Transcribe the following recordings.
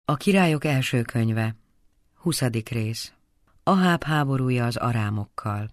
A királyok első könyve, 20. rész. Aháb háborúja az arámokkal.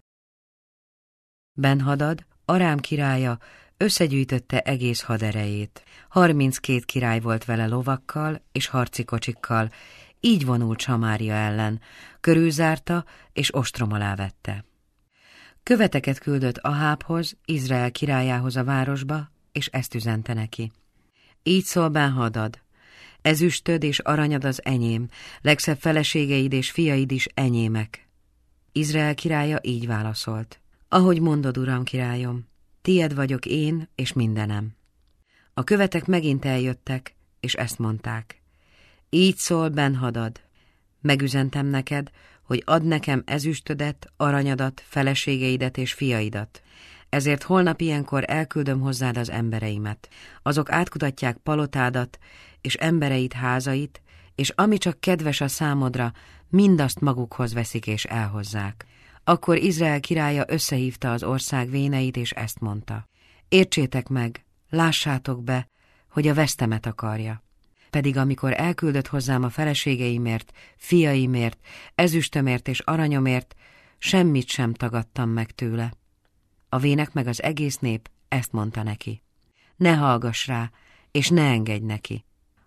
Ben-Hadad, Arám királya, összegyűjtötte egész haderejét. 32 király volt vele lovakkal és harci kocsikkal, így vonult Samária ellen, körülzárta és ostrom alá vette. Követeket küldött Ahábhoz, Izrael királyához a városba, és ezt üzente neki. Így szól Ben-Hadad: ezüstöd és aranyad az enyém, legszebb feleségeid és fiaid is enyémek. Izrael királya így válaszolt: ahogy mondod, uram királyom, tied vagyok én és mindenem. A követek megint eljöttek, és ezt mondták: így szól Ben-Hadad: megüzentem neked, hogy add nekem ezüstödet, aranyadat, feleségeidet és fiaidat. Ezért holnap ilyenkor elküldöm hozzád az embereimet. Azok átkutatják palotádat, és embereit házait, és ami csak kedves a számodra, mindazt magukhoz veszik és elhozzák. Akkor Izrael királya összehívta az ország véneit, és ezt mondta: értsétek meg, lássátok be, hogy a vesztemet akarja. Pedig amikor elküldött hozzám a feleségeimért, fiaimért, ezüstömért és aranyomért, semmit sem tagadtam meg tőle. A vének meg az egész nép ezt mondta neki: ne hallgass rá, és ne engedj neki.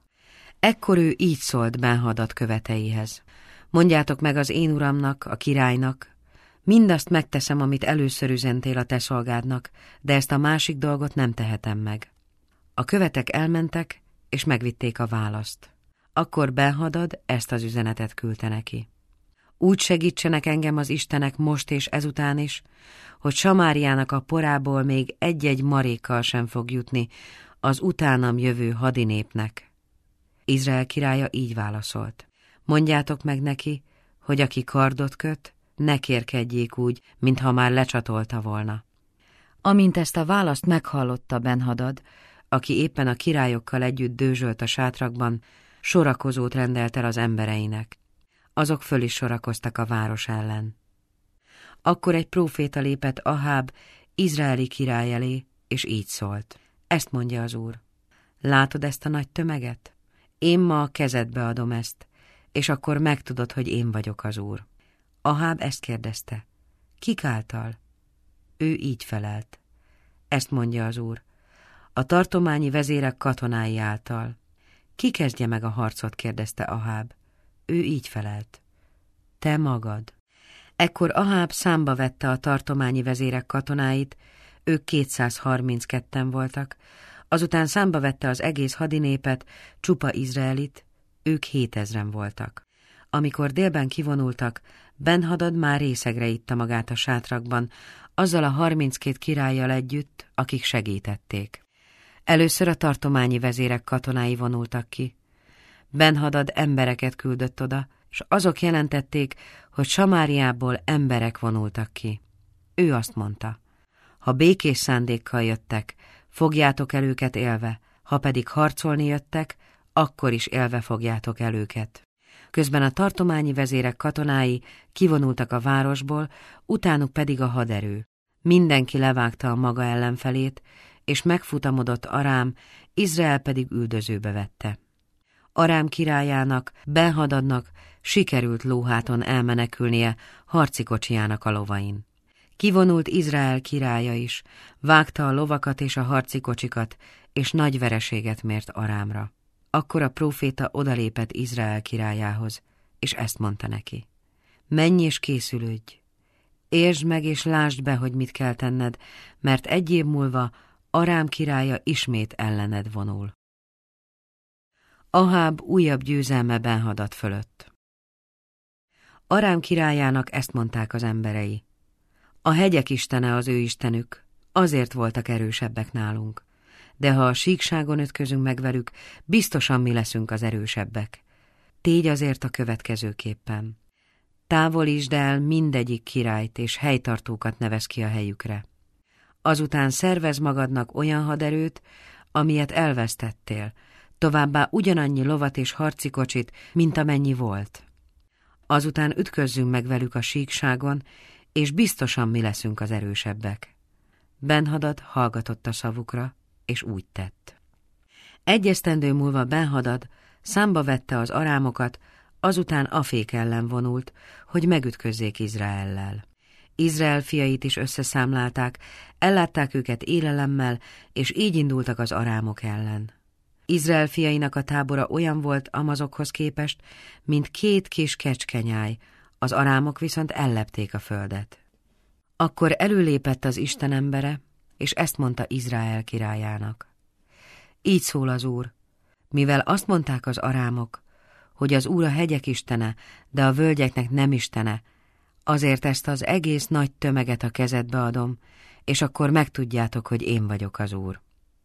Ekkor ő így szólt Ben-Hadad követeihez: mondjátok meg az én uramnak, a királynak, mindazt megteszem, amit először üzentél a te szolgádnak, de ezt a másik dolgot nem tehetem meg. A követek elmentek, és megvitték a választ. Akkor Ben-Hadad ezt az üzenetet küldte neki: úgy segítsenek engem az istenek most és ezután is, hogy Samáriának a porából még egy-egy marékkal sem fog jutni az utánam jövő hadinépnek. Izrael királya így válaszolt: mondjátok meg neki, hogy aki kardot köt, ne kérkedjék úgy, mintha már lecsatolta volna. Amint ezt a választ meghallotta Ben-Hadad, aki éppen a királyokkal együtt dőzsölt a sátrakban, sorakozót rendelt el az embereinek. Azok föl is sorakoztak a város ellen. Akkor egy próféta lépett Aháb, izraeli király elé, és így szólt: ezt mondja az Úr, látod ezt a nagy tömeget? Én ma a kezedbe adom ezt, és akkor megtudod, hogy én vagyok az Úr. Aháb ezt kérdezte: kik által? Ő így felelt: ezt mondja az Úr, a tartományi vezérek katonái által. Ki kezdje meg a harcot? kérdezte Aháb. Ő így felelt: te magad. Ekkor Aháb számba vette a tartományi vezérek katonáit, ők 232-en voltak, azután számba vette az egész hadinépet, csupa izraelit, ők 7000-en voltak. Amikor délben kivonultak, Ben-Hadad már részegre itta magát a sátrakban, azzal a 32 királlyal együtt, akik segítették. Először a tartományi vezérek katonái vonultak ki. Ben-Hadad embereket küldött oda, és azok jelentették, hogy Samáriából emberek vonultak ki. Ő azt mondta: ha békés szándékkal jöttek, fogjátok el őket élve, ha pedig harcolni jöttek, akkor is élve fogjátok el őket. Közben a tartományi vezérek katonái kivonultak a városból, utánuk pedig a haderő. Mindenki levágta a maga ellenfelét, és megfutamodott Arám, Izrael pedig üldözőbe vette. Arám királyának, Ben-Hadadnak sikerült lóháton elmenekülnie harci kocsijának a lovain. Kivonult Izrael királya is, vágta a lovakat és a harci kocsikat, és nagy vereséget mért Arámra. Akkor a próféta odalépett Izrael királyához, és ezt mondta neki: menj és készülődj, értsd meg és lásd be, hogy mit kell tenned, mert egy év múlva Arám királya ismét ellened vonul. Aháb újabb győzelme Ben-Hadad fölött. Arám királyának ezt mondták az emberei: a hegyek istene az ő istenük, azért voltak erősebbek nálunk. De ha a síkságon ütközünk meg velük, biztosan mi leszünk az erősebbek. Tégy azért a következőképpen: távolítsd el mindegyik királyt, és helytartókat nevez ki a helyükre. Azután szervez magadnak olyan haderőt, amilyet elvesztettél, továbbá ugyanannyi lovat és harci kocsit, mint amennyi volt. Azután ütközzünk meg velük a síkságon, és biztosan mi leszünk az erősebbek. Ben-Hadad hallgatott a szavukra, és úgy tett. Egy esztendő múlva Ben-Hadad Számba vette az arámokat, azután Afék ellen vonult, hogy megütközzék Izraellel. Izrael fiait is összeszámlálták, ellátták őket élelemmel, és így indultak az arámok ellen. Izrael fiainak a tábora olyan volt amazokhoz képest, mint 2 kis kecskenyáj, az arámok viszont ellepték a földet. Akkor előlépett az Isten embere, és ezt mondta Izrael királyának. Így szól az Úr, mivel azt mondták az arámok, hogy az Úr a hegyek istene, de a völgyeknek nem istene, azért ezt az egész nagy tömeget a kezedbe adom, és akkor megtudjátok, hogy én vagyok az Úr.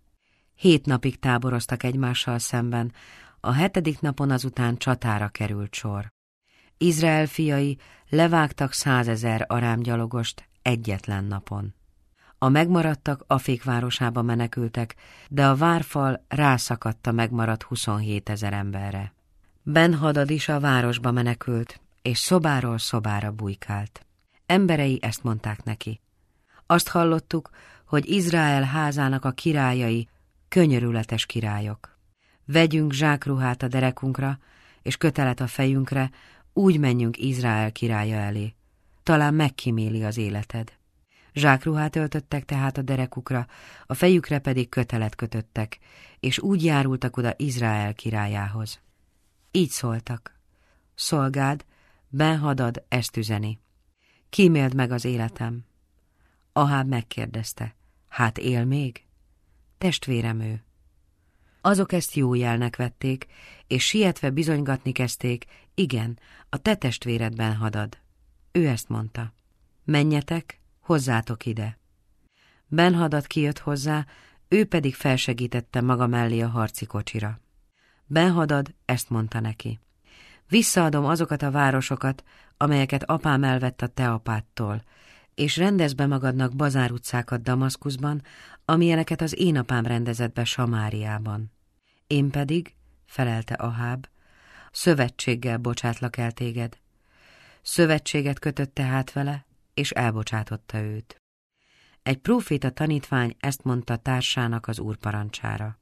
7 napig táboroztak egymással szemben, a 7. napon azután csatára került sor. Izrael fiai levágtak 100 000 arámgyalogost egyetlen napon. A megmaradtak Afék városába menekültek, de a várfal rászakadt a megmaradt 27 000 emberre. Ben-Hadad is a városba menekült, és szobáról szobára bujkált. Emberei ezt mondták neki. Azt hallottuk, hogy Izrael házának a királyai könyörületes királyok. Vegyünk zsákruhát a derekunkra, és kötelet a fejünkre, úgy menjünk Izrael királya elé. Talán megkíméli az életed. Zsákruhát öltöttek tehát a derekukra, a fejükre pedig kötelet kötöttek, és úgy járultak oda Izrael királyához. Így szóltak. Szolgád, Ben-Hadad ezt üzeni. Kíméld meg az életem. Aháb megkérdezte. Hát él még? Testvérem ő. Azok ezt jó jelnek vették, és sietve bizonygatni kezdték, igen, a te testvéred Ben-Hadad. Ő ezt mondta. Menjetek, hozzátok ide. Ben-Hadad kijött hozzá, ő pedig felsegítette maga mellé a harci kocsira. Ben-Hadad ezt mondta neki. Visszaadom azokat a városokat, amelyeket apám elvett a te apádtól, és rendezd be magadnak bazárutcákat Damaszkuszban, amilyeneket az én apám rendezett be Samáriában. Én pedig, felelte Aháb, szövetséggel bocsátlak el téged. Szövetséget kötött tehát vele, és elbocsátotta őt. Egy próféta tanítvány ezt mondta társának az Úr parancsára.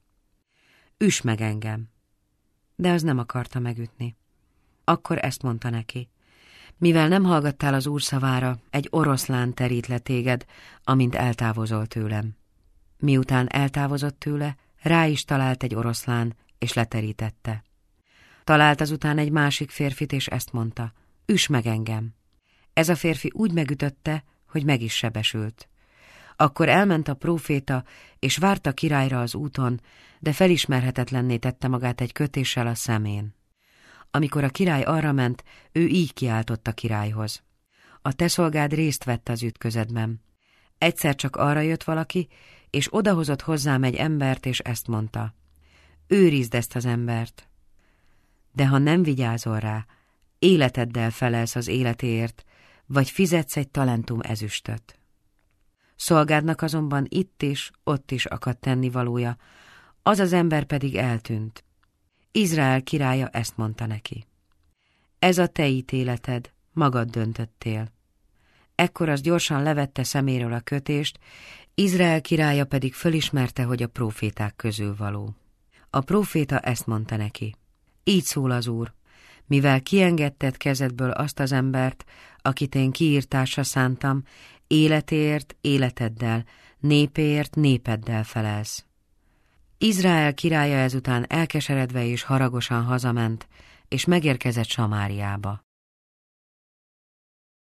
Üss meg engem! De az nem akarta megütni. Akkor ezt mondta neki. Mivel nem hallgattál az Úr szavára, egy oroszlán terít le téged, amint eltávozol tőlem. Miután eltávozott tőle, rá is talált egy oroszlán, és leterítette. Talált azután egy másik férfit, és ezt mondta. Üss meg engem! Ez a férfi úgy megütötte, hogy meg is sebesült. Akkor elment a próféta, és várta királyra az úton, de felismerhetetlenné tette magát egy kötéssel a szemén. Amikor a király arra ment, ő így kiáltott a királyhoz. A te szolgád részt vett az ütközetben. Egyszer csak arra jött valaki, és odahozott hozzám egy embert, és ezt mondta. Őrizd ezt az embert. De ha nem vigyázol rá, életeddel felelsz az életéért, vagy fizetsz egy talentum ezüstöt. Szolgádnak azonban itt is, ott is akadt tennivalója, az az ember pedig eltűnt. Izrael királya ezt mondta neki. Ez a te ítéleted, magad döntöttél. Ekkor az gyorsan levette szeméről a kötést, Izrael királya pedig fölismerte, hogy a próféták közül való. A próféta ezt mondta neki. Így szól az Úr, mivel kiengedted kezedből azt az embert, akit én kiírtásra szántam, életéért életeddel, népéért népeddel felelsz. Izrael királya ezután elkeseredve és haragosan hazament, és megérkezett Samáriába.